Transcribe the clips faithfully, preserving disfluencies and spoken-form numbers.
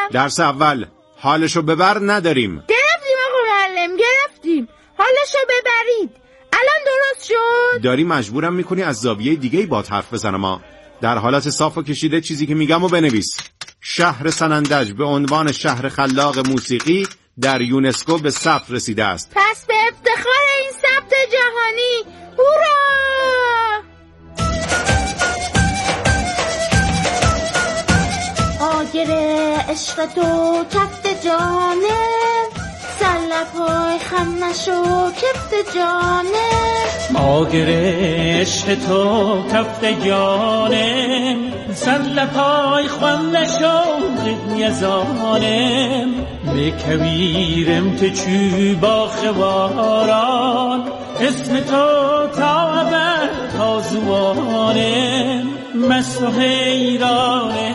درس اول حالشو ببر نداریم. گرفتیم آقا معلم، گرفتیم. حالشو ببرید. الان درست شد؟ داری مجبورم میکنی از زاویه دیگه‌ای با حرف بزنم. ما در حالت صاف و کشیده چیزی که میگم و بنویس. شهر سنندج به عنوان شهر خلاق موسیقی در یونسکو به ثبت رسیده است. پس به افتخار این ثبت جهانی هورا! آگره عشق تو کفت جانه، سلپای خم نشو کفت جانه. آگره عشق تو کفت جانه، سلپای خم نشو یزانه. بکویرم تو چو با خواران، اسم تو تا ابد تازوانه. مست و حیرانه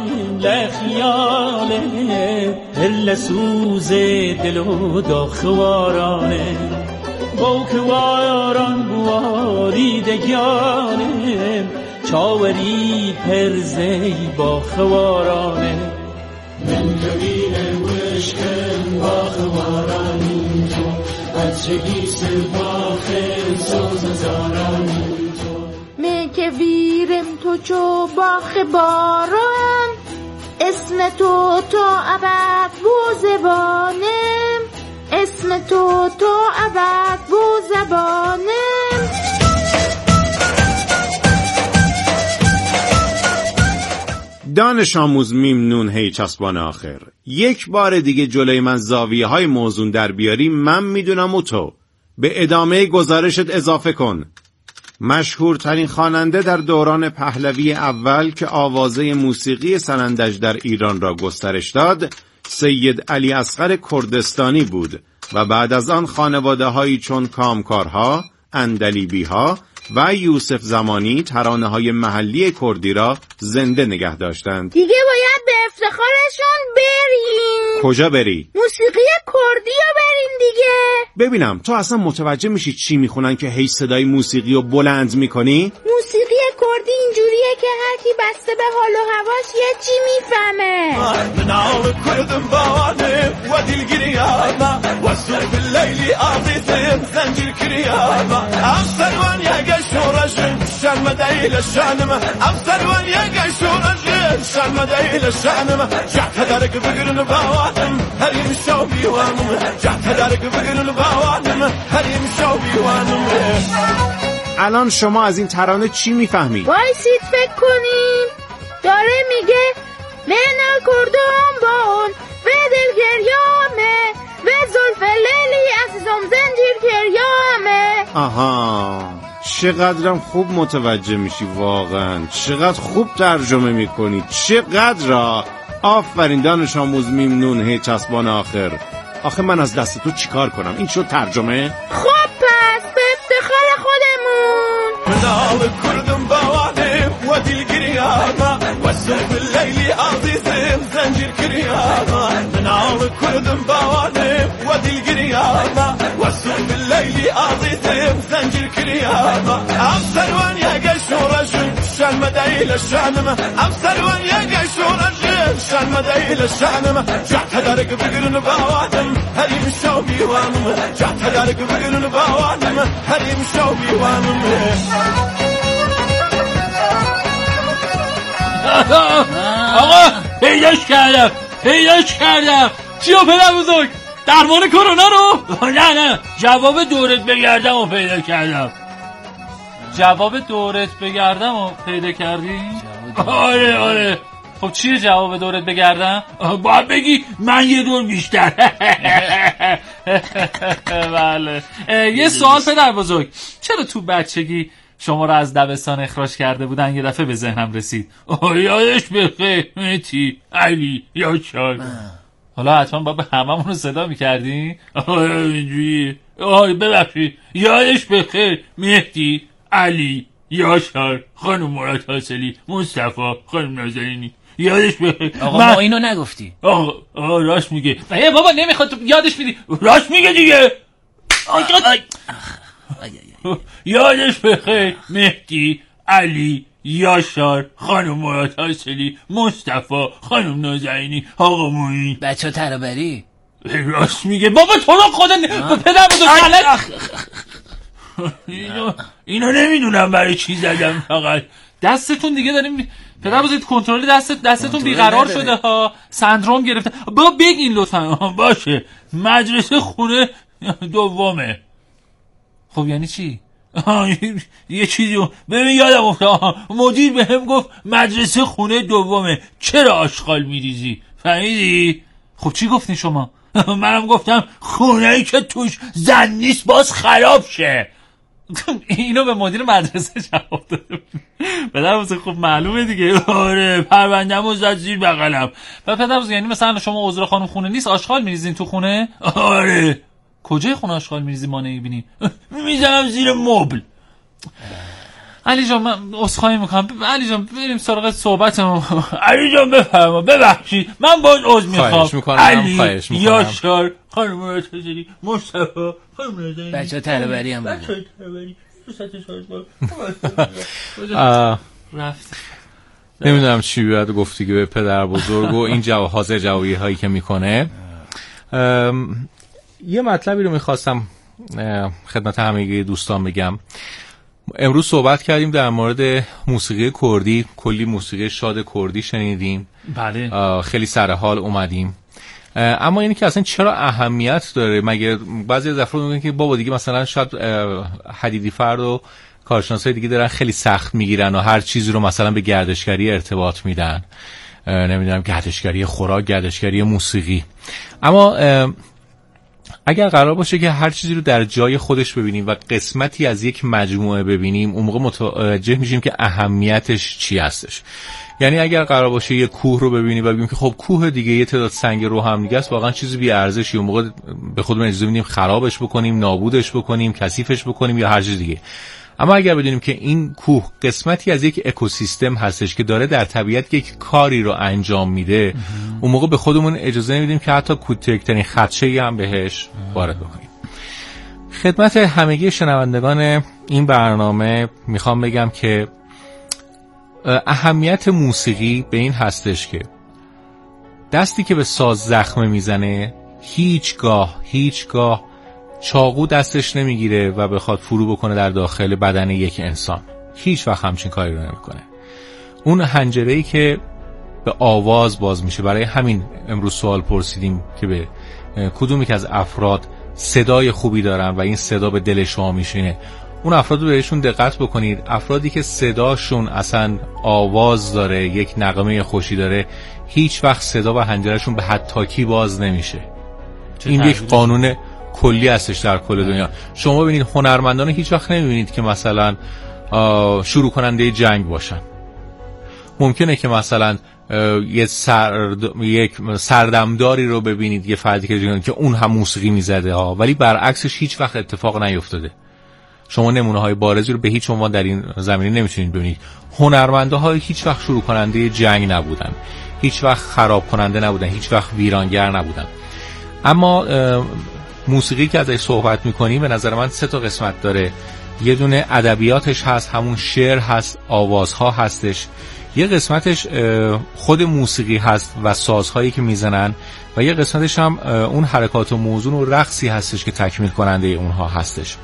لخیاله، دل سوز دل و داخوارانه. با خواران بواری دگانه، چاوری پرزی با خوارانه. من جوینم وشکم با خوارانی تو، بچگی سر باخر سوز زارانی تو. من که ویرم تو چو باخ باران، اسم تو تا ابد بو زبانم. اسم تو تا ابد بو زبانم. دانش آموز میم نون هی چسبان آخر، یک بار دیگه جلوی من زاویه های موزون در بیاری، من میدونم و تو به ادامه گزارشت اضافه کن. مشهورترین خواننده در دوران پهلوی اول که آوازه موسیقی سنندج در ایران را گسترش داد، سید علی اصغر کردستانی بود و بعد از آن خانواده هایی چون کامکارها، اندلیبیها و یوسف زمانی ترانه های محلی کردی را زنده نگه داشتند. دیگه باید به افتخارشون بریم. کجا بری؟ موسیقی کردی رو بریم دیگه. ببینم تو اصلا متوجه میشی چی میخونن که هی صدای موسیقی رو بلند میکنی؟ موسیقی کردی اینجوریه که هر کی بسته به حال و هواش یه چی میفهمه. منال کردم بانه و دلگیریانا و صبح لیلی آقیتم زنجیر کریانا. افسروان یه شورشن شرم دیل شانم، افسروان یه شورشن شرم دیل شانم. جعت درک بگرن باوانم هریم شو بیوانم، جعت درک بگرن باوانم هریم شو بیوانم. الان شما از این ترانه چی میفهمی؟ وایسید فکر کنیم. داره میگه من کردم بان و دل گریامه و زلف لیلی عزیزم زنجیر گریامه. آها، چقدرم خوب متوجه میشی، واقعا چقدر خوب ترجمه میکنی، چقدر. آفرین دانش آموز میم نون هی چسبان آخر. آخه من از دست تو چیکار کنم؟ این شد ترجمه؟ خب پس به افتخار خودمون. منال کردم بوانه و دل گریانا و صبح لیلی عزیزم زنجیر کریانا. منال کردم بوانه و دل گریانا و صبح لیلی عزیزم زنجیر کریانا. افسروان یه شورشن شرم دیل شانم، افسروان یه شورشن شرم دیل شانم. جعت درک بگرن باوانم هریم شو بیوانم، جعت درک بگرن باوانم هریم شو بیوانم. آقا پیداش کردم پیداش کردم. چیو پدر بزرگ؟ درمان کرونا رو؟ نه نه جواب دورت بگردم و پیدا کردم. جواب دورت بگردم و پیدا کردی؟ آره آره. خب چیه جواب دورت بگردم؟ باید بگی من یه دور بیشتر. بله. یه سوال پدر بزرگ، چرا تو بچگی شما را از دبستان اخراج کرده بودن یه دفعه به ذهنم رسید؟ یادش بخیر مهدی علی یاشار. حالا حتما با به هممون رو صدا میکردی؟ اینجوری آی ببخشید یادش بخیر مهدی علی یاشار خانم مراد حاصلی مصطفی خانم نازنینی یادش بخیر. آقا من... ما اینو نگفتی. آقا آقا راست میگه. ای بابا نمیخواد تو یادش میدی. راست میگه دیگه. آقا یادش بخیر مهدی علی یاشار، خانم مراد حاصلی، مصطفی، خانم نازنینی، آقا موین. بچه ها ترابری راست میگه بابا، تو رو خدا پدر بزرگ غلط. اینو اینو نمیدونم برای چی زدم، فقط دستتون دیگه داریم پدر بزرگ کنترل دست دستتون بیقرار شده ها، سندروم گرفته. با بگین لطفا. باشه مدرسه خونه دومه. خب یعنی چی؟ یه چیزی ببین یادم افتاد، مدیر بهم گفت مدرسه خونه دومه، چرا آشغال میریزی؟ فهمیدی؟ خب چی گفتین شما؟ منم گفتم خونه‌ای که توش زن نیست باز خراب شه. اینو به مدیر مدرسه جواب داده. پدر بزرگ خب معلومه دیگه. آره پرونده‌مو زد زیر بغلم. و پدر بزرگ یعنی مثلا شما عذر خانم خونه نیست آشغال میریزین تو خونه؟ آره. کجای خونه آشغال میریزی ما نمیبینیم؟ میزنم زیر مبل. علی جان من عذرخواهی میکنم. علی جان بریم سراغ صحبتمون. علی جان بفرما. ببخشید من باز عذر میخوام. خواهش میکنم. علی خواهش میکنم. یاشار، خانم مراد حاصلی، مصطفی، خانم نازنین، بچه ها ترابری هم بچه ها ترابری. رفت. نمیدونم چی باید گفتی که به پدر بزرگ و این جواب حاضر جوابی هایی که میکنه. یه مطلبی رو میخواستم خدمت همه دوستان بگم. امروز صحبت کردیم در مورد موسیقی کردی، کلی موسیقی شاد کردی شنیدیم. بله. خیلی سر حال اومدیم. اما اینی که اصلا چرا اهمیت داره؟ مگه بعضی از افراد میگن که بابا دیگه مثلا شاید حدیدی فرد و کارشناسای دیگه دارن خیلی سخت میگیرن و هر چیزی رو مثلا به گردشگری ارتباط میدن، نمیدونم گردشگری خوراک، گردشگری موسیقی. اما اگر قرار باشه که هر چیزی رو در جای خودش ببینیم و قسمتی از یک مجموعه ببینیم، اون موقع متوجه میشیم که اهمیتش چی هستش. یعنی اگر قرار باشه یه کوه رو ببینیم و بگیم که خب کوه دیگه یه تعداد سنگ رو هم دیگه است، واقعا چیزی بی ارزشی، اون موقع به خودمون اجازه میدیم خرابش بکنیم، نابودش بکنیم، کثیفش بکنیم یا هر چیز دیگه. اما اگر بدونیم که این کوه قسمتی از یک اکوسیستم هستش که داره در طبیعت یک کاری رو انجام میده، اون موقع به خودمون اجازه نمیدیم که حتی کوچکترین خدشه‌ای هم بهش وارد بکنیم. خدمت همگی شنوندگان این برنامه میخوام بگم که اهمیت موسیقی به این هستش که دستی که به ساز زخم میزنه هیچگاه هیچگاه چاقو دستش نمیگیره و بخواد فرو بکنه در داخل بدن یک انسان. هیچ وقت همچین کاری رو نمیکنه. اون حنجره‌ای که به آواز باز میشه، برای همین امروز سوال پرسیدیم که به کدومی که از افراد صدای خوبی دارن و این صدا به دل شما میشینه. اون افراد رو بهشون دقت بکنید. افرادی که صداشون اصلا آواز داره، یک نغمه خوشی داره، هیچ وقت صدا و حنجرهشون به حتاکی باز نمیشه. این یک قانون کلی هستش در کل دنیا. شما ببینید هنرمندان هیچ وقت نمیبینید که مثلا شروع کننده جنگ باشن. ممکنه که مثلا یه سرد... یک سردمداری رو ببینید، یه فردی که که اون هم موسیقی میزده ها، ولی برعکسش هیچ وقت اتفاق نیفتاده. شما نمونه های بارزی رو به هیچ عنوان در این زمینه نمیتونید ببینید. هنرمنده ها هیچ وقت شروع کننده جنگ نبودن، هیچ وقت خراب کننده نبودن، هیچ وقت ویرانگر نبودن. اما موسیقی که ازش صحبت میکنیم به نظر من سه تا قسمت داره. یه دونه ادبیاتش هست، همون شعر هست، آوازها هستش. یه قسمتش خود موسیقی هست و سازهایی که میزنن و یه قسمتش هم اون حرکات و موزون و رقصی هستش که تکمیل کننده اونها هستش.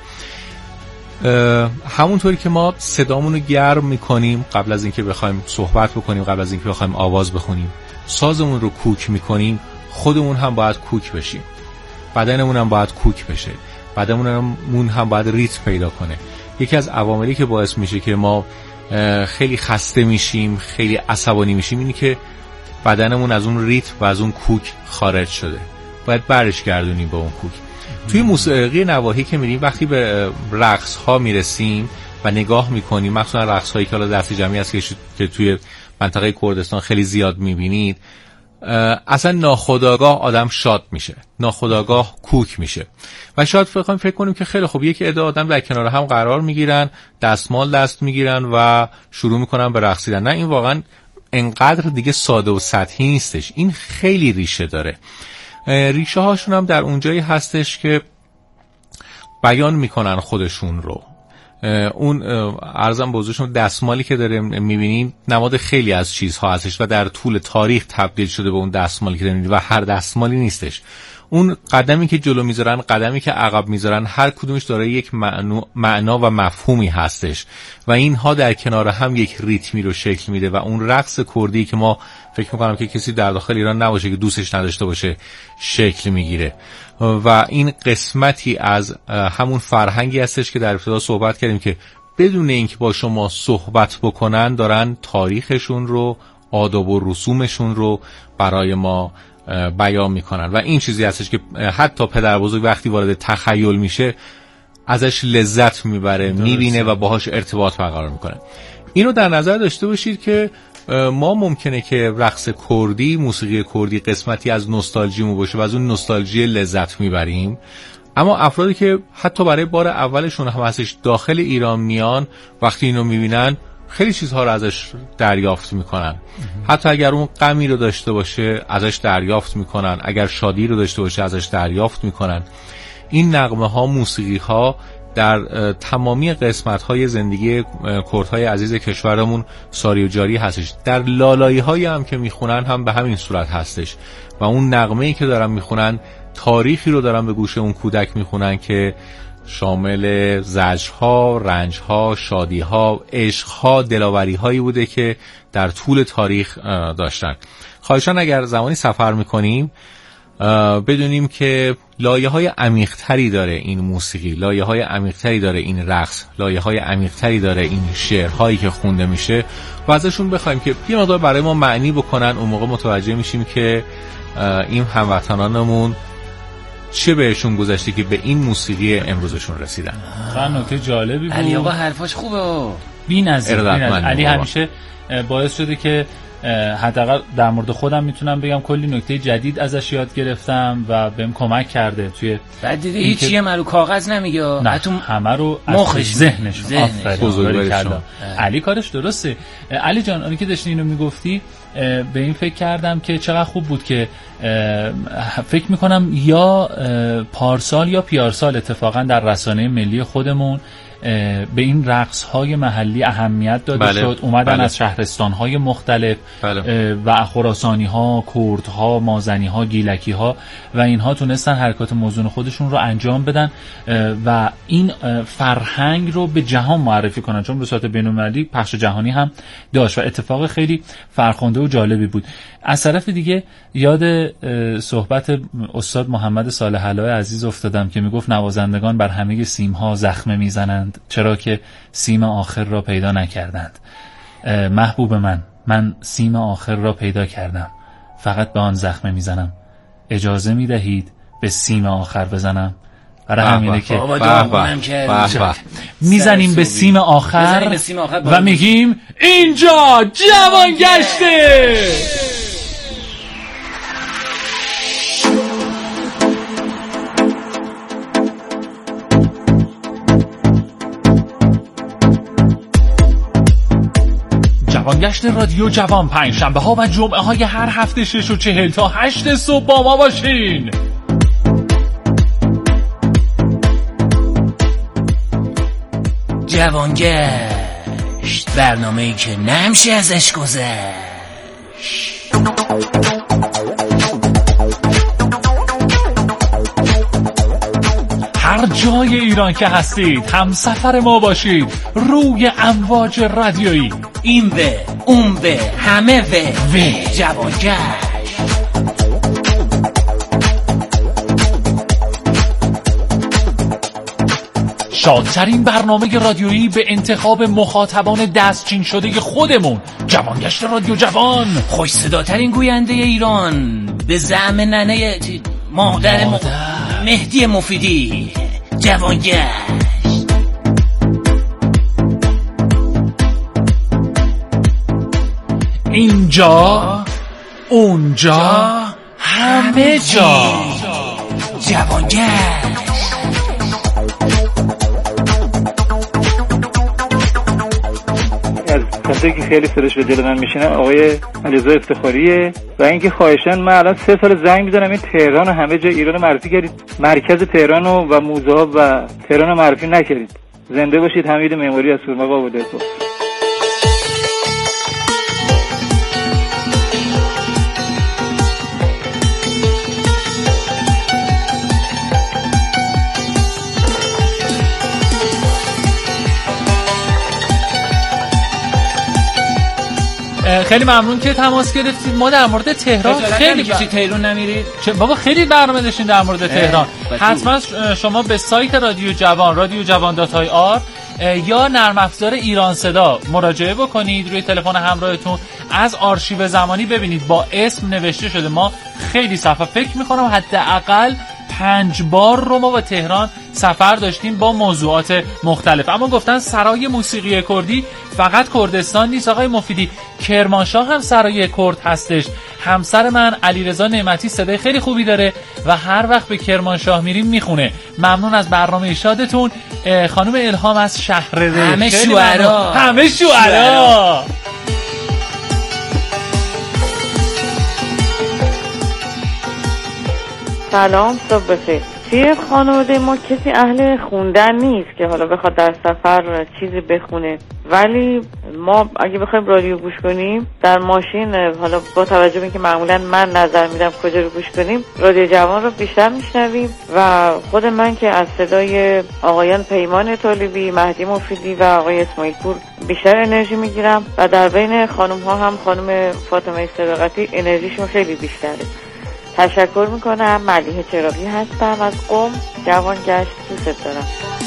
همونطوری که ما صدامون رو گرم میکنیم قبل از اینکه بخوایم صحبت بکنیم، قبل از اینکه بخوایم آواز بخونیم، سازمون رو کوک میکنیم، خودمون هم باید کوک بشیم، بدنمون هم باید کوک بشه، بدنمون هم باید ریتم پیدا کنه. یکی از عواملی که باعث میشه که ما خیلی خسته میشیم، خیلی عصبانی میشیم، اینی که بدنمون از اون ریتم و از اون کوک خارج شده. باید برش گردونیم به اون کوک. توی موسیقی نواحی که میریم، وقتی به رقص ها میرسیم و نگاه میکنیم، مخصوصا رقص هایی که حالا دست جمعی هست که توی منطقه کردستان خیلی زیاد میبینید، اصلا ناخودآگاه آدم شاد میشه، ناخودآگاه کوک میشه و شاید فکر فکر کنیم که خیلی خوب یک عده آدم در کنار هم قرار میگیرن، دستمال دست میگیرن و شروع میکنن به رقصیدن. نه، این واقعا انقدر دیگه ساده و سطحی نیستش. این خیلی ریشه داره. ریشه هاشون هم در اونجایی هستش که بیان میکنن خودشون رو، اون عرضم بزرگشون دستمالی که داره میبینین نماد خیلی از چیزها هستش و در طول تاریخ تبدیل شده به اون دستمالی که دارین و هر دستمالی نیستش. اون قدمی که جلو میذارن، قدمی که عقب میذارن، هر کدومش داره یک معنا و مفهومی هستش و اینها در کنار هم یک ریتمی رو شکل میده و اون رقص کردی که ما فکر میکنم که کسی در داخل ایران نباشه که دوستش نداشته باشه شکل میگیره و این قسمتی از همون فرهنگی هستش که در ابتدا صحبت کردیم که بدون اینکه با شما صحبت بکنن دارن تاریخشون رو، آداب و رسومشون رو برای ما بیان میکنن و این چیزی هستش که حتی پدر بزرگ وقتی وارد تخیل میشه ازش لذت میبره، میبینه و باهاش ارتباط برقرار میکنه. اینو در نظر داشته باشید که ما ممکنه که رقص کردی، موسیقی کردی قسمتی از نوستالژیمون باشه و از اون نوستالژی لذت میبریم، اما افرادی که حتی برای بار اولشون هم هستش داخل ایران میان وقتی اینو میبینن خیلی چیزها رو ازش دریافت میکنن. حتی اگر اون غمی رو داشته باشه ازش دریافت میکنن، اگر شادی رو داشته باشه ازش دریافت میکنن. این نغمه ها، موسیقی ها در تمامی قسمت های زندگی کردهای عزیز کشورمون ساری و جاری هستش. در لالایی هایی هم که میخونن هم به همین صورت هستش و اون نغمه‌ای که دارن میخونن تاریخی رو دارن به گوش اون کودک میخونن که شامل زجرها، رنجها، شادیها، عشقها، دلاوری‌هایی بوده که در طول تاریخ داشتن. خواهشاً اگر زمانی سفر میکنیم بدونیم که لایه‌های عمیق‌تری داره این موسیقی، لایه‌های عمیق‌تری داره این رقص، لایه‌های عمیق‌تری داره این شعرهایی که خونده میشه و ازشون بخوایم که یه مقدار برای ما معنی بکنن. اون موقع متوجه میشیم که این هموطنانمون چه بهشون گذشته که به این موسیقی امروزشون رسیدن. خیلی نکته جالبی بود. علی آقا حرفاش خوبه. بی‌نظیر. علی همیشه باعث شده که حداقل در مورد خودم میتونم بگم کلی نکته جدید ازش یاد گرفتم و بهم کمک کرده توی بعد دیگه هیچ چیه رو کاغذ نمیگه، حتی همه رو مخش ذهنش بزرگواری کرده. علی کارش درسته. علی جان اونی که داشتی اینو میگفتی به این فکر کردم که چقدر خوب بود که فکر میکنم یا پارسال یا پیارسال اتفاقا در رسانه ملی خودمون به این رقص های محلی اهمیت داده بله. شد. اومدن بله. از شهرستان های مختلف بله. و خراسانی ها، کرد ها، مازنی ها، گیلکی ها و اینها تونستن حرکات موزون خودشون رو انجام بدن و این فرهنگ رو به جهان معرفی کنن، چون به صورت بین‌المللی پخش جهانی هم داشت و اتفاق خیلی فرخنده و جالبی بود. از طرف دیگه یاد صحبت استاد محمد صالح علای عزیز افتادم که میگفت نوازندگان بر همه سیم ها زخمه میزنند چرا که سیم آخر را پیدا نکردند. محبوب من، من سیم آخر را پیدا کردم، فقط به آن زخمه میزنم. اجازه میدهید به سیم آخر بزنم؟ برای همینه که میزنیم به سیم آخر و میگیم اینجا جوان گشته. جوانگشت رادیو جوان پنج شنبه ها و جمعه های هر هفته شش و چهل تا هشت صبح با ما باشین. جوانگشت، برنامه‌ای که نمیشه ازش گذشت. هر جای ایران که هستید همسفر ما باشید روی امواج رادیویی. این به اون به همه به و جوانگشت. شادترین برنامه رادیویی به انتخاب مخاطبان دستچین شده خودمون، جوانگشت رادیو جوان. خوش صداترین گوینده ایران به زعم ننه مادر, مادر. مهدی مفیدی، جوانگشت. اینجا اونجا همه جا جوانگشت. کسی که خیلی صداش به دل من میشینه آقای علیرضا افتخاریه و اینکه خواهشاً من الان سه سال زنگ میزنم این تهران و همه جا ایران معرفی کردید، مرکز تهران و موزه ها و تهران معرفی نکردید. زنده باشید. حمید معماری از سورمقا آبادی. خیلی ممنون که تماس گرفتید. ما در مورد تهران خیلی کسی تهران نمیرید بابا، خیلی برنامه داشتین در مورد تهران. حتما شما به سایت رادیو جوان رادیو جوان دات آی آر یا نرم افزار ایران صدا مراجعه بکنید. روی تلفن همراهتون از آرشیو زمانی ببینید با اسم نوشته شده. ما خیلی صفحه فکر میکنم حداقل پنج بار رو ما با تهران سفر داشتیم با موضوعات مختلف. اما گفتن سرای موسیقی کردی فقط کردستان نیست آقای مفیدی، کرمانشاه هم سرای کرد هستش. همسر من علیرضا نعمتی صدای خیلی خوبی داره و هر وقت به کرمانشاه میریم میخونه. ممنون از برنامه شادتون. خانم الهام از شهرره، همه شوهرا همه شوهرا. سلام، صبح بخیر. توی خانواده ما کسی اهل خوندن نیست که حالا بخواد در سفر چیزی بخونه، ولی ما اگه بخوایم رادیو گوش کنیم در ماشین، حالا با توجه به اینکه معمولا من نظر میدم کجا رو گوش کنیم، رادیو جوان رو بیشتر میشنویم و خود من که از صدای آقایان پیمان طالبی، مهدی مفیدی و آقای اسماعیل پور بیشتر انرژی میگیرم و در بین خانم ها هم خانم فاطمه صداقتی انرژیشون خیلی بیشتره. تشکر میکنم. ملیحه چراغی هستم از قم. جوان گشت، دوست دارم.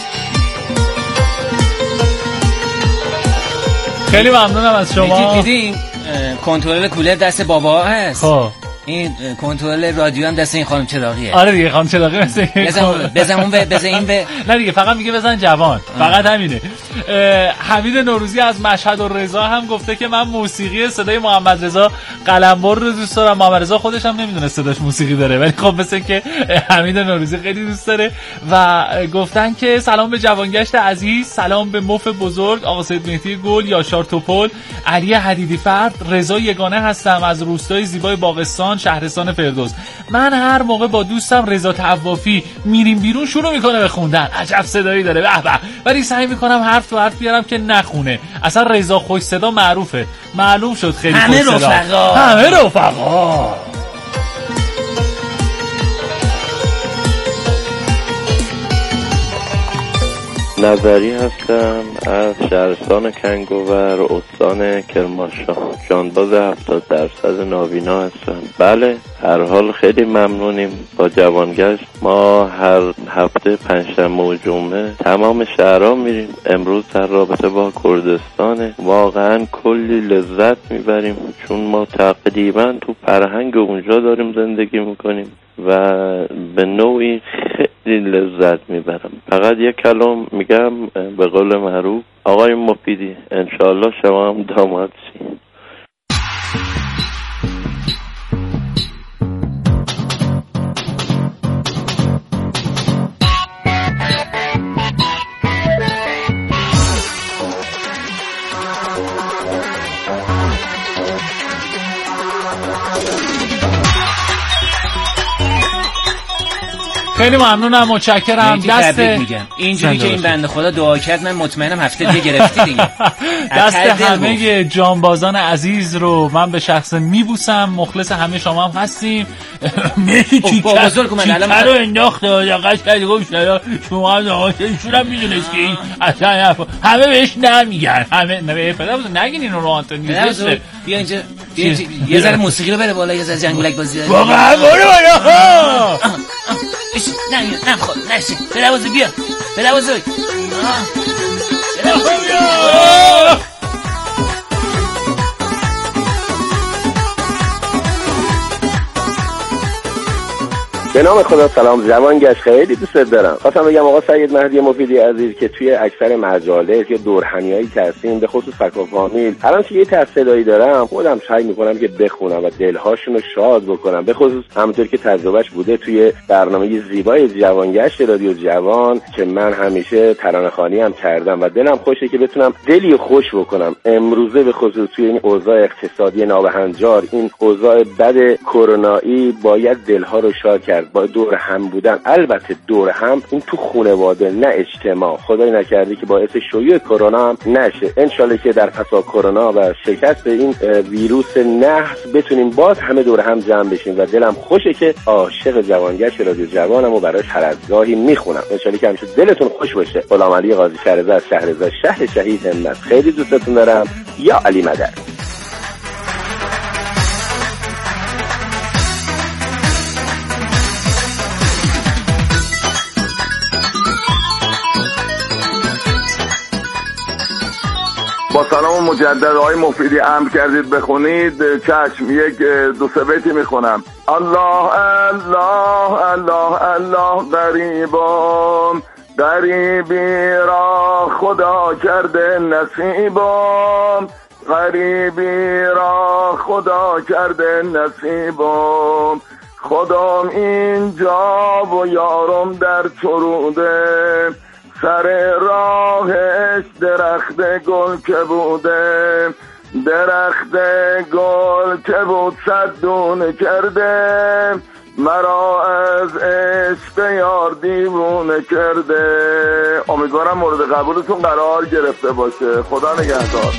خیلی ممنونم از شما. دیدیم کنترل کولر دست بابا هست. خب این کنترل رادیو هم دست این خانم چراغیه. آره دیگه، خانم چراغی مثل بزن بزن اون به بزن این به نه دیگه، فقط میگه بزن جوان. فقط همینه. حمید نوروزی از مشهد و رضا هم گفته که من موسیقی صدای محمد رضا قلمبر رو دوست دارم. محمد رضا خودش هم نمیدونه صداش موسیقی داره، ولی خب مثل که حمید نوروزی خیلی دوست داره. و گفتن که سلام به جوانگشت عزیز، سلام به مف بزرگ، آقا سید مهدی گل، یاشار توپل، علی حدیدی فرد، رضا یگانه هستم از روستای زیبای باغستان، شهرستان فردوس. من هر موقع با دوستم رضا طوافی میریم بیرون شروع میکنه به خوندن. عجب صدایی داره، به به. ولی سعی میکنم حرف تو حرف بیارم که نخونه. اصلا رضا خوش صدا معروفه، معلوم شد خیلی خوش صدا. همه رفقا همه رفقا نظری هستم از شهرستان کنگوور، استان کرمانشاه. جانباز هفتاد درصد ناوینا هستم. بله، هر حال خیلی ممنونیم با جوانگشت. ما هر هفته پنجشنبه و جمعه تمام شهرها میریم. امروز در رابطه با کردستان واقعا کلی لذت میبریم، چون ما تقریبا تو فرهنگ اونجا داریم زندگی میکنیم و به نوعی خیلی لذت میبرم. فقط یک کلام میگم به قول معروف، آقای مفیدی انشاءالله شما هم داماد شی. خیلی ممنونم، متشکرم. دست میگم اینجوری که این بنده خدا دعا کرد، من مطمئنم هفته دیگه گرفتی دیگه. دست همه جانبازان عزیز رو من به شخص میبوسم. مخلص همه شما هم هستیم. مهدی چی با بزرگ من الان رو انداخت آقاش کرد گفت شما هم نواشتشون هم میدونست که این اصلا همه بهش نمیگن. همه نه پدر بزرگ نگین اینو رو آنتونی. بیا اینجا یه ذره موسیقی رو بره بالا، یه ذره جنگولک بازی. واقعا برو بالا. نه نه خود نشه. پدر بزرگ بیا. پدر بزرگ. پدر بزرگ بیا. به نام خدا سلام. جوان گشت، خیلی دوست دارم. خواستم بگم آقا سید مهدی مفیدی عزیز که توی اکثر مجالس یا دورهمیایی که هستیم، به خصوص فک فامیل، الان که یه تصدیدایی دارم خودم سعی میکنم که بخونم و دلهاشون رو شاد بکنم، به خصوص همونطور که تجربهش بوده توی برنامه زیبای جوان گشت رادیو جوان که من همیشه ترانه‌خوانی هم کردم و دلم خوشه که بتونم دلی خوش بکنم. امروزه به خصوص توی این اوضاع اقتصادی نابهنجار، این اوضاع بد کرونایی، باید دلها رو شاد کرد. کرد با دور هم بودن. البته دور هم این تو خانواده نه اجتماع، خدای نکرده که باعث شیوع کرونا هم نشه. انشالله که در پسا کرونا و شکست این ویروس نحس بتونیم باز همه دور هم جمع بشیم و دلم خوشه که عاشق جوانگشت رادیو جوانم و براش هر از گاهی میخونم. انشالله که همیشه دلتون خوش باشه. غلام علی قاضی شهرزاد از شهرزاد شهر شهید همت. خیلی دوستتون دارم. یا علی مدد. با سلام مجدد آقای مفیدی امر کردید بخونید. چشم یک دو سه بیتی میخونم. الله الله الله الله غریبان غریبی را خدا کرده نصیبان غریبی را خدا کرده نصیبان خدام اینجا و یارم در چروده سر راهش درخت گل که بوده درخت گل که بود صد دونه کرده مرا از عشق یار دیوونه کرده. امیدوارم مورد قبولتون قرار گرفته باشه. خدا نگهدار.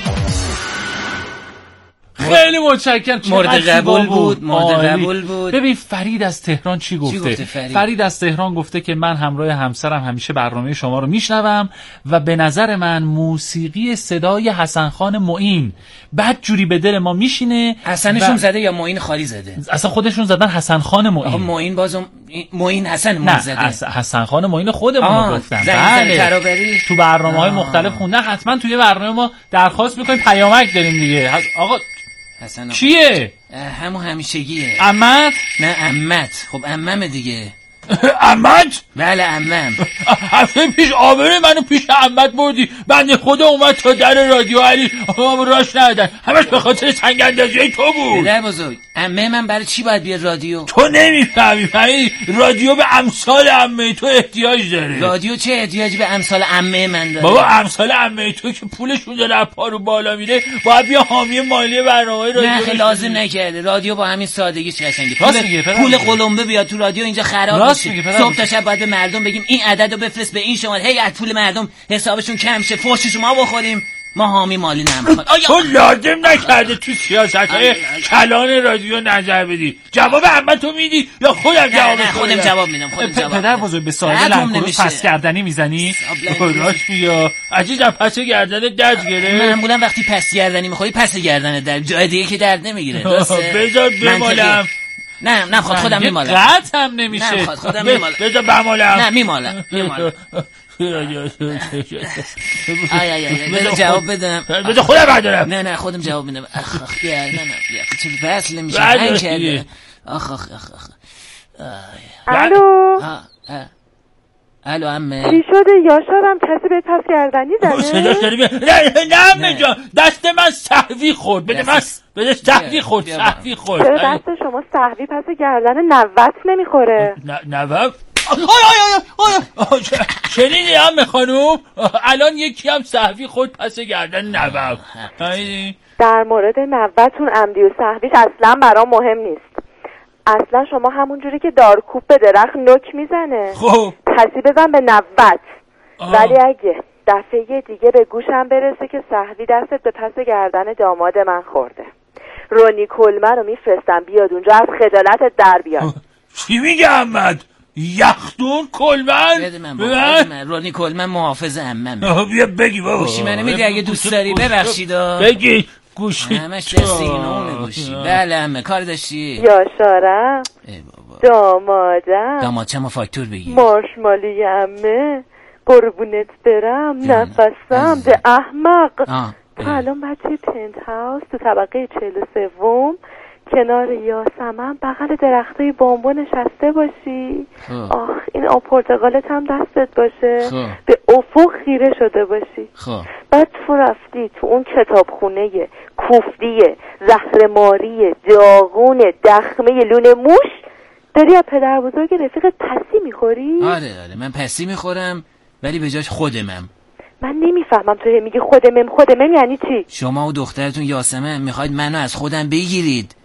خیلی متشکرم. مورد قبول بود. مورد قبول بود. ببین فرید از تهران چی گفته, چی گفته فرید؟ فرید از تهران گفته که من همراه همسرم همیشه برنامه شما رو میشنوم و به نظر من موسیقی صدای حسن خان معین بد جوری به دل ما میشینه. حسنشون و... زده یا معین خالی زده؟ اصلا خودشون زدن حسن خان معین. معین بازم معین حسن معین زده. حس... حسن خان معین خودمون گفتن. بله. تو برنامه‌های مختلف خوندن. حتما توی برنامه ما درخواست می‌کنیم پیامک داریم دیگه. آقا حسن کیه؟ همون همیشگیه. عمت؟ نه عمت. خب عمم دیگه. عمت؟ بله عمم. هفته پیش آبره منو پیش عمت بردی. بنده خدا اومد تا در رادیو علی ما راش ندادن. همش به خاطر سنگ اندازی تو بود. پدر بزرگ عمه من برای چی باید بیاد رادیو؟ تو نمیفهمی. فهمی رادیو به امثال عمه تو احتیاج داره. رادیو چه احتیاجی به امثال عمه من داره؟ بابا امثال عمه تو که پولشون داره از پا رو بالا میره باید بیا حامی مالی برنامه‌های رادیو. نه خیلی لازم نکرده. رادیو با همین سادگیش قشنگه. پول پول قلمبه بیاد تو رادیو اینجا خراب میشه. صبح تا شب باید به مردم بگیم این عددو بفرست به این شماره. هی از پول مردم حسابشون کم شه فوشش ما بخوریم. ما حامی مالی نمیخواد. تو لازم نکرده تو سیاست‌های کلان رادیو نظر بدی. جواب عمتو میدی یا خودم جواب میدم؟ خودم جواب میدم. خودم جواب. پدر بزرگ به سایه لنگروز پس گردنی میزنی؟ راست میگه. عزیزم پس گردن درد گرفت. معمولا وقتی پس گردنی میخوری پس گردن درد جای دیگه که درد نمیگیره. درسته؟ بذار بمالم. نه نه خود خودم میمالم. قطع هم نمیشه. نه خودم میمالم. بذار بمالم. نه میمالم. میمالم. آی آی آی بذار جواب بدم. بذار خودم بردارم. نه نه خودم جواب میدم. اخ اخ نه نه چه وصل میشه هنگ کرده. اخ اخ اخ اخ الو الو عمه چی شده یاشارم کسی به پس گردنی زده؟ صداش داری نه نه عمه جان دست من سهوی خورد. بده من بده سهوی خورد سهوی خورد. چرا دست شما سهوی پس گردن نوت نمیخوره؟ نوت آی آی آی آی شنیدی عمه خانوم الان یکی هم سهوی خورد پس گردن نوت. در مورد نوتون عمدی و سهویش اصلا برام مهم نیست. اصلا شما همون جوری که دارکوب به درخت نوک میزنه خب پسی بزن به نوت. ولی اگه دفعه دیگه به گوشم برسه که سهوی دستت به پس گردن داماد من خورده رونی کلمن رو میفرستم بیاد اونجا از خجالتت در بیاد. چی میگه احمد؟ یختون کلمن؟ بده من بابا من رونی کلمن محافظ عمم. بیا بگی بابا گوشی منو میدی اگه دوست داری ببخشید. بگی گوشی همش دستی اینونه گوشی. بله عمه کار داشتی؟ یاشارم دامادم داماد چه ما فاکتور بگی مارشمالی عمه قربونت برم نفسم ده احمق. تا الان بچه پنت هاوس تو طبقه چهل و سوم کنار یاسمن بغل درختای بامبو نشسته باشی. آخ این آب پرتقالت هم دستت باشه. خواه. به افق خیره شده باشی. خواه. بعد تو رفتی تو اون کتابخونه کوفتی زهرماری داغون دخمه لونه موش داری از پدر بزرگ رفیقت پسی میخوری؟ آره آره من پسی میخورم ولی به جاش خودمم. من نمیفهمم تو میگی خودمم خودمم یعنی چی؟ شما و دخترتون یاسمن میخواید منو از خودم بگیرید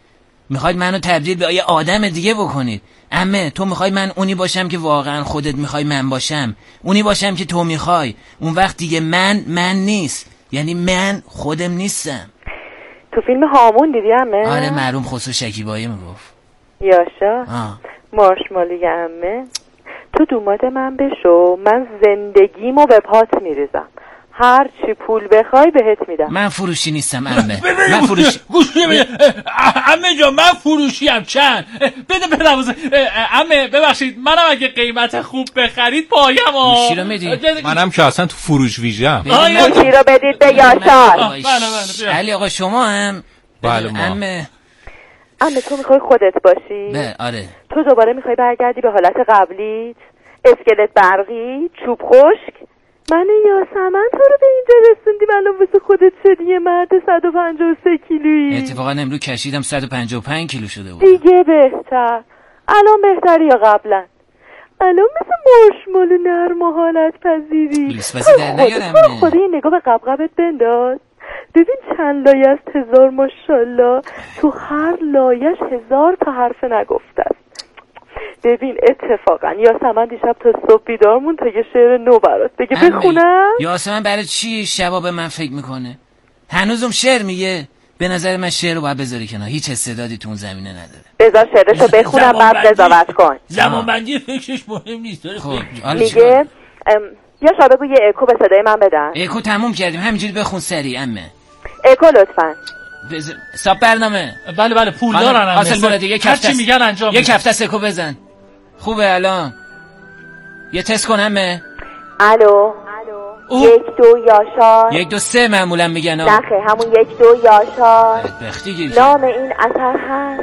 میخواید منو تبدیل به یه آدم دیگه بکنید. عمه تو میخوای من اونی باشم که واقعا خودت میخوای من باشم، اونی باشم که تو میخوای. اون وقت دیگه من من نیست، یعنی من خودم نیستم. تو فیلم هامون دیدی عمه؟ آره مرحوم خسرو شکیبایی میگفت. یاشا مارشمالوی عمه، تو دوماد من بشو، من زندگیمو به پات میریزم، هر چی پول بخوای بهت میدم. من فروشی نیستم عمه. من فروشی گوش بده عمه جان، من فروشی ام. چند بده بدم عمه. ببخشید منم اگه قیمت خوب بخرید پایم ها. گوشی رو میدی؟ منم که اصلا تو فروش ویژه‌ام. گوشی رو بدید به یاشار. علی آقا شما هم؟ بله ما. عمه عمه تو میخوای خودت باشی؟ نه آره. تو دوباره میخوای برگردی به حالت قبلیت؟ اسکلت برقی، چوب خشک؟ من یاسمن تو رو به اینجا رسوندیم الان واسه خودت شدی یه مرد صد و پنجاه و سه کیلویی. اتفاقا امروز کشیدم صد و پنجاه و پنج کیلو شده بود. دیگه بهتر. الان بهتری یا قبلا؟ الان مثل مارشمالو نرم و حالت پذیری. لیسباسی در نیارم. خدا یه نگاه به قبقبت بنداز، ببین چند لایه است. هزار ماشالله. تو هر لایش هزار تا حرف نگفته است. ببین اتفاقا یاسمن دیشب تا صبح بیدار مون تا یه شعر نو برات بگه بخونم. یاسمن برای چی شبا به من فکر میکنه؟ هنوزم شعر میگه؟ به نظر من شعر رو باید بذاری کنار، هیچ استعدادی تو اون زمینه نداره. بذار شعرشو بخونم بعد قضاوت کن. زمان بندی فکرش مهم نیست. خب میگه یا شا بگو یه اکو به صدای من بدن. اکو تموم کردیم، همینجوری بخون سری عمه. اکو لطفاً. بز... ساب برنامه. بله بله پول دارن. حاصل مراد دیگه کفت. هر چی میگن انجام. یک هفته سکو بزن. خوبه الان. یه تست کن همه. الو. یک دو یاشار. یک دو سه معمولا میگن. نخه همون یک دو یاشار. بختی گیر. نام این اثر هست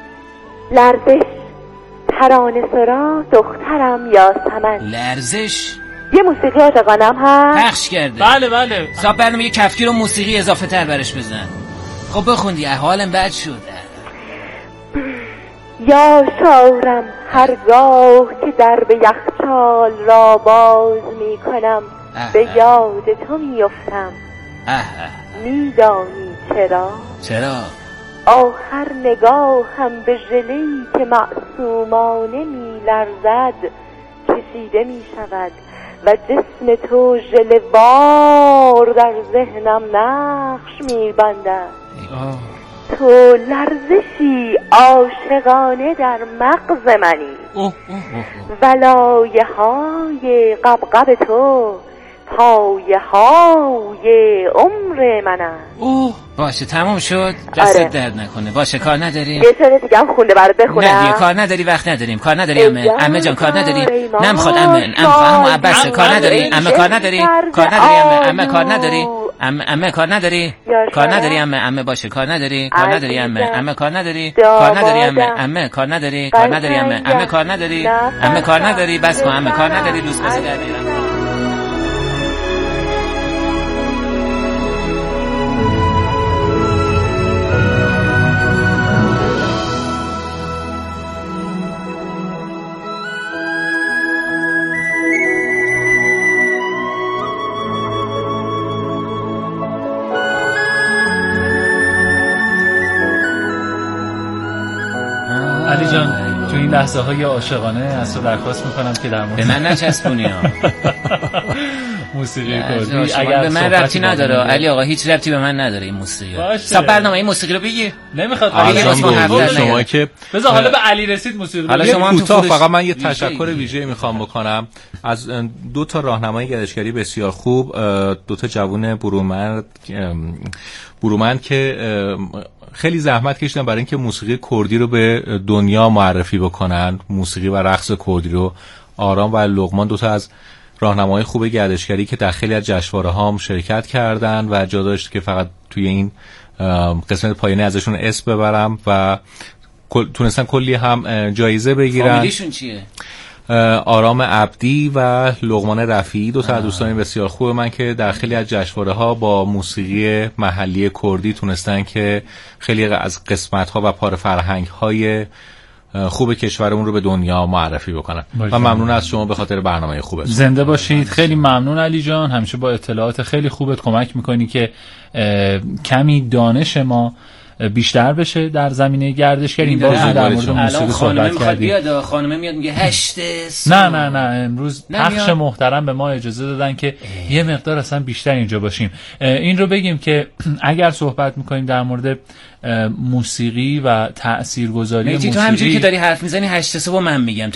لرزش. ترانه سرا دخترم یاسمن. لرزش. یه موسیقی عاشقانم هست پخش کرده. بله بله. ساب برنامه یه کفگیر و موسیقی اضافه تر برش بزن. خب بخوندی حالم بد شد. یا شارم هرگاه که در به یخچال را باز می کنم به یاد تو می افتم. می دانی چرا؟ چرا؟ آخر نگاهم به ژله‌ای که معصومانه می لرزد کشیده می شود و جسم تو ژله وار در ذهنم نقش می بندد. تو لرزشی عاشقانه در مغز منی و لایه های قبقب تو پایه های عمر منم. اوه باشه تمام شد. دستت آره. درد نکنه. باشه کار نداری؟ یه سر دیگه هم خونده برات بخونم. نه دیگه کار نداری، وقت نداریم. کار نداری عمه. عمه جان کار نداری؟ نمیخواد عمه. عمه عباس کار نداری؟ عمه کار نداری؟ کار نداری عمه؟ عمه کار نداری؟ عمه عمه کار نداری؟ کار نداری عمه؟ عمه باشه کار نداری؟ کار نداری عمه؟ عمه کار نداری؟ کار نداری عمه؟ عمه کار نداری؟ کار نداری عمه؟ عمه کار نداری؟ عمه کار نداری؟ بس کن عمه کار نداری. دوست بازی در میارم. علی جان تو این لحظه های عاشقانه از تو درخواست میکنم که در مورد به من نچسبونی ها موسیقی کردی اگر به من ربطی نداره. علی آقا هیچ ربطی به من نداره این موسیقی. سب برنامه این موسیقی رو بگی نمیخواد. شما که بذار حالا به علی رسید موسیقی حالا شما تو فقط من یه تشکر ویژه میخوام بکنم از دو تا راهنمای گردشگری بسیار خوب، دو تا جوون برومند برومند که خیلی زحمت کشیدن برای اینکه موسیقی کردی رو به دنیا معرفی بکنن. موسیقی و رقص کردی رو. آرام و لقمان دو تا از راهنمای خوب گردشگری که در خیلی از جشنواره‌ها هم شرکت کردن و جا داشت که فقط توی این قسمت پایانی ازشون اسم ببرم و تونستن کلی هم جایزه بگیرن. فامیلیشون چیه؟ آرام عبدی و لقمان رفیعی، دو تا از دوستان بسیار خوب من که در خیلی از جشنواره‌ها با موسیقی محلی کردی تونستن که خیلی از قسمت‌ها و پاره فرهنگ‌های خوب کشورمون رو به دنیا معرفی بکنن. و ممنون از شما به خاطر برنامه خوبتون. زنده باشید. خیلی ممنون علی جان، همیشه با اطلاعات خیلی خوبت کمک میکنی که کمی دانش ما بیشتر بشه در زمینه گردشگری. این باز در مورد موسیقی صحبت کردیم. بیاد خانم میاد میگه هشت نه نه نه امروز پخش محترم به ما اجازه دادن که اه. یه مقدار اصلا بیشتر اینجا باشیم. این رو بگیم که اگر صحبت میکنیم در مورد موسیقی و تاثیرگذاری موسیقی، تو همینجوری که داری حرف میزنی هشت سه با من میگم